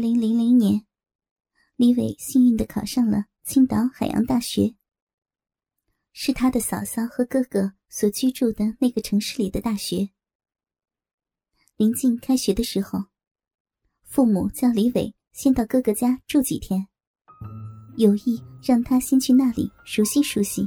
2000年，李伟幸运地考上了青岛海洋大学，是他的嫂嫂和哥哥所居住的那个城市里的大学。临近开学的时候，父母叫李伟先到哥哥家住几天，有意让他先去那里熟悉熟悉。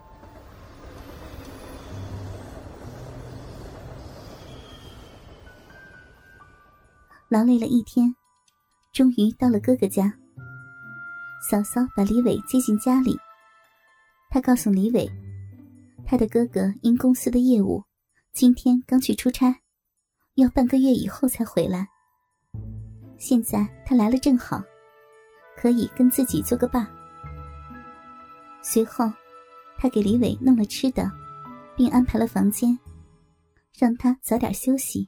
劳累了一天，终于到了哥哥家。嫂嫂把李伟接进家里，她告诉李伟，他的哥哥因公司的业务，今天刚去出差，要半个月以后才回来。现在他来了正好，可以跟自己做个伴。随后，他给李伟弄了吃的，并安排了房间，让他早点休息。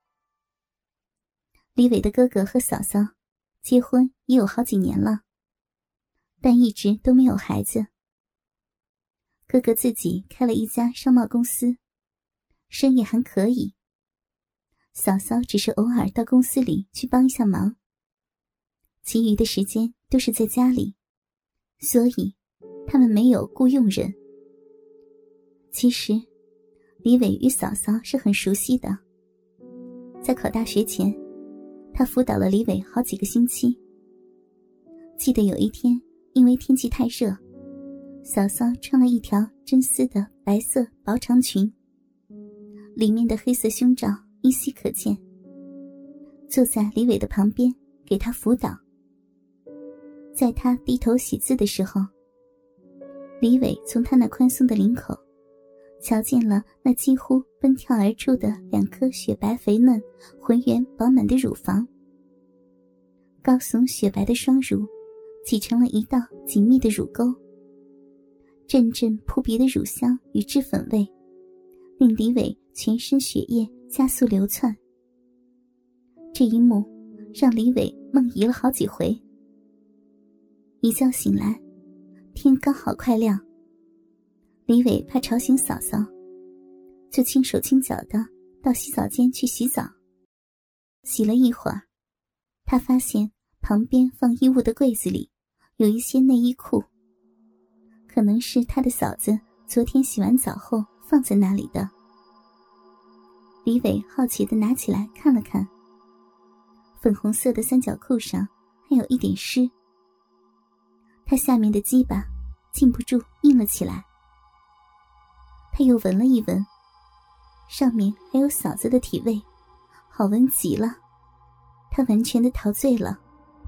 李伟的哥哥和嫂嫂结婚也有好几年了，但一直都没有孩子。哥哥自己开了一家商贸公司，生意还可以。嫂嫂只是偶尔到公司里去帮一下忙，其余的时间都是在家里，所以他们没有雇佣人。其实李伟与嫂嫂是很熟悉的，在考大学前，他辅导了李伟好几个星期。记得有一天，因为天气太热，嫂嫂穿了一条真丝的白色薄长裙，里面的黑色胸罩依稀可见，坐在李伟的旁边给他辅导。在他低头写字的时候，李伟从他那宽松的领口瞧见了那几乎奔跳而出的2颗雪白肥嫩、浑圆饱满的乳房，高耸雪白的双乳挤成了一道紧密的乳沟，阵阵扑鼻的乳香与脂粉味令李伟全身血液加速流窜。这一幕让李伟梦遗了好几回。一觉醒来，天刚好快亮，李伟怕吵醒嫂嫂，就轻手轻脚的到洗澡间去洗澡。洗了一会儿，他发现旁边放衣物的柜子里有一些内衣裤，可能是他的嫂子昨天洗完澡后放在那里的。李伟好奇地拿起来看了看，粉红色的三角裤上还有一点湿，他下面的鸡巴禁不住硬了起来。他又闻了一闻，上面还有嫂子的体味，好闻极了，他完全的陶醉了。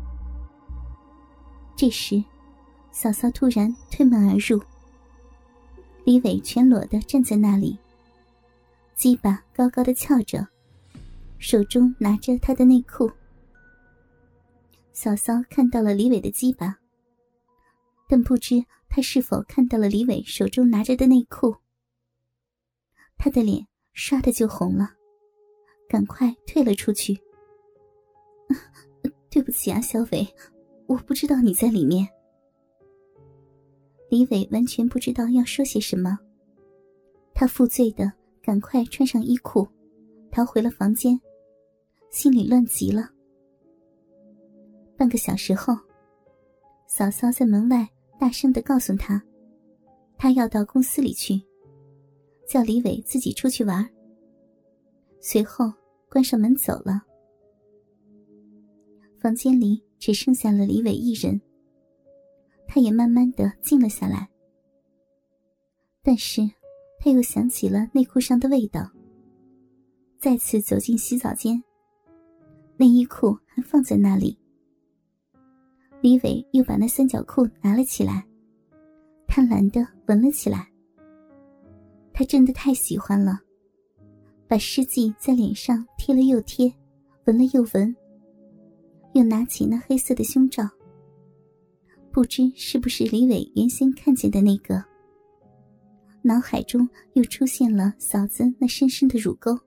这时，嫂嫂突然推门而入，李伟全裸地站在那里，鸡巴高高的翘着，手中拿着他的内裤。嫂嫂看到了李伟的鸡巴，但不知他是否看到了李伟手中拿着的内裤。他的脸唰的就红了，赶快退了出去。对不起啊，小伟，我不知道你在里面。李伟完全不知道要说些什么，他负罪的赶快穿上衣裤，逃回了房间，心里乱极了。半个小时后，嫂嫂在门外大声地告诉他，她要到公司里去，叫李伟自己出去玩。随后关上门走了。房间里只剩下了李伟一人，他也慢慢地静了下来。但是他又想起了内裤上的味道，再次走进洗澡间，内衣裤还放在那里。李伟又把那三角裤拿了起来，贪婪地闻了起来。他真的太喜欢了，把湿迹在脸上贴了又贴，闻了又闻，又拿起那黑色的胸罩，不知是不是李伟原先看见的那个。脑海中又出现了嫂子那深深的乳沟。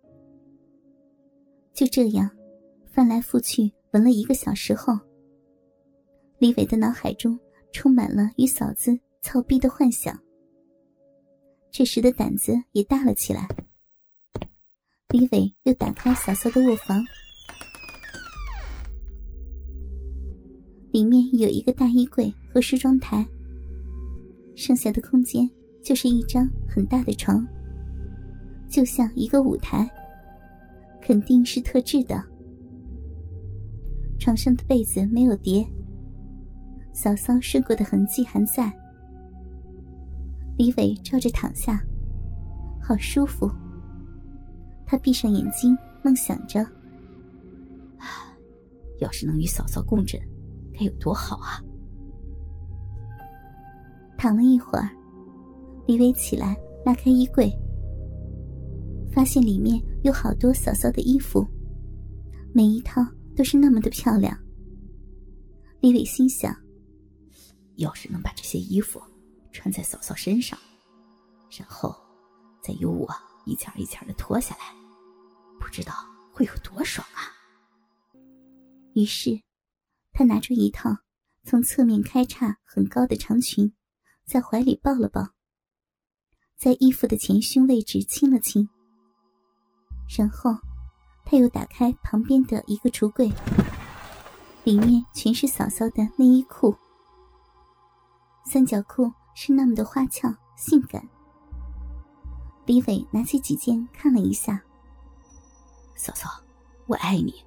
就这样翻来覆去闻了1个小时后，李伟的脑海中充满了与嫂子操逼的幻想。这时的胆子也大了起来，李伟又打开嫂嫂的卧房， 里面有一个大衣柜和梳妆台，剩下的空间就是一张很大的床，就像一个舞台，肯定是特制的。床上的被子没有叠，嫂嫂睡过的痕迹还在。李伟照着躺下，好舒服。他闭上眼睛，梦想着， 要是能与嫂嫂共枕，该有多好啊！ 躺了一会儿，李伟起来拉开衣柜，发现里面有好多嫂嫂的衣服，每一套都是那么的漂亮。李伟心想， 要是能把这些衣服穿在嫂嫂身上，然后再由我一件一件的脱下来，不知道会有多爽啊！ 于是他拿出一套从侧面开叉很高的长裙，在怀里抱了抱，在衣服的前胸位置亲了亲，然后他又打开旁边的一个橱柜，里面全是嫂嫂的内衣裤，三角裤是那么的花俏性感。李伟拿起几件看了一下， 嫂嫂，我爱你。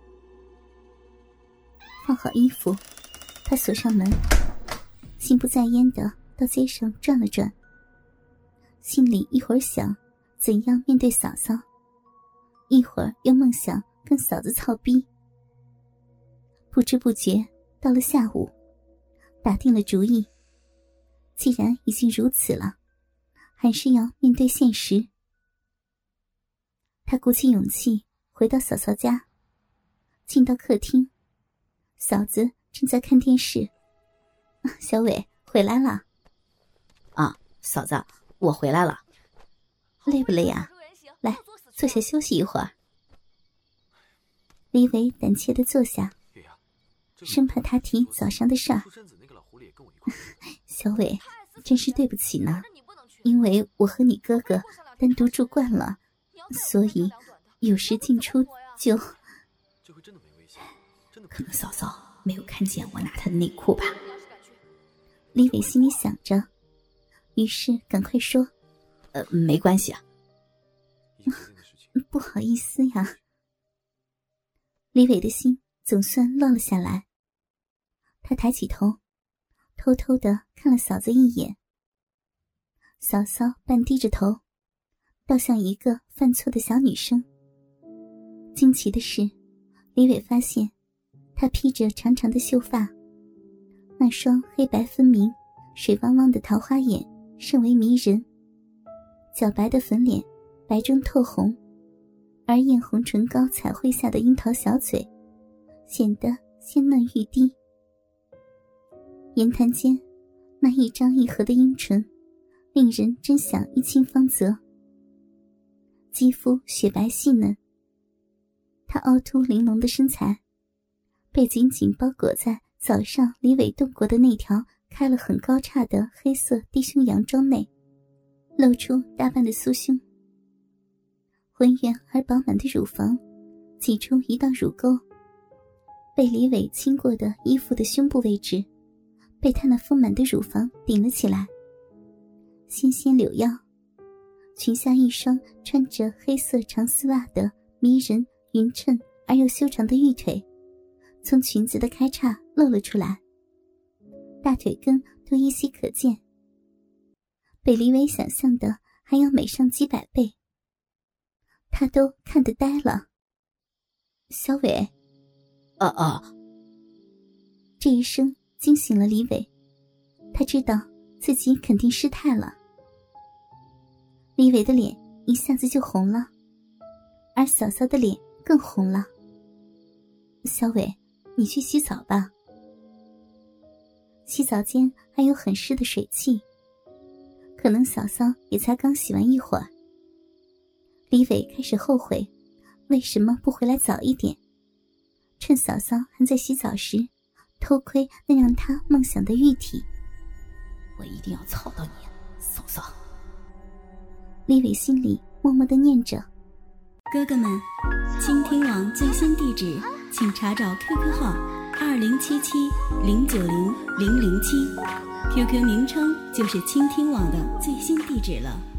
放好衣服，他锁上门，心不在焉的到街上转了转，心里一会儿想怎样面对嫂嫂，一会儿又梦想跟嫂子操逼。不知不觉到了下午，打定了主意，既然已经如此了，还是要面对现实。他鼓起勇气回到嫂嫂家，进到客厅，嫂子正在看电视。小伟回来了。 啊，嫂子，我回来了。 累不累啊？来，坐下休息一会儿。李伟胆怯地坐下，生怕他提早上的事儿。小伟，真是对不起呢，因为我和你哥哥单独住惯了，所以有时进出就…… 可能嫂嫂没有看见我拿她的内裤吧？ 李伟心里想着，于是赶快说：“ 没关系啊。” 不好意思呀。李伟的心总算落了下来，他抬起头，偷偷地看了嫂子一眼。嫂嫂半低着头，倒像一个犯错的小女生。惊奇的是，李伟发现她披着长长的秀发，那双黑白分明、水汪汪的桃花眼甚为迷人，皎白的粉脸白中透红，而艳红唇膏彩绘下的樱桃小嘴显得鲜嫩欲滴。言谈间，那一张一合的樱唇令人真想一亲芳泽。肌肤雪白细嫩，她凹凸玲珑的身材被紧紧包裹在早上李伟动过的那条开了很高叉的黑色低胸洋装内，露出大半的酥胸。浑圆而饱满的乳房挤出一道乳沟，被李伟亲过的衣服的胸部位置被他那丰满的乳房顶了起来。纤纤柳腰，裙下一双穿着黑色长丝袜的迷人匀称而又修长的玉腿从裙子的开叉露了出来，大腿根都依稀可见，比李伟想象的还要美上几百倍。他都看得呆了。小伟，这一声惊醒了李伟，他知道自己肯定失态了。李伟的脸一下子就红了，而嫂嫂的脸更红了。小伟，你去洗澡吧。洗澡间还有很湿的水汽，可能嫂嫂也才刚洗完一会儿。李伟开始后悔为什么不回来早一点，趁嫂嫂还在洗澡时偷窥那让他梦想的玉体。 我一定要操到你，嫂嫂。 李伟心里默默地念着。 哥哥们，倾听网最新地址请查找 QQ 号 2077-090-007，QQ 名称就是倾听网的最新地址了。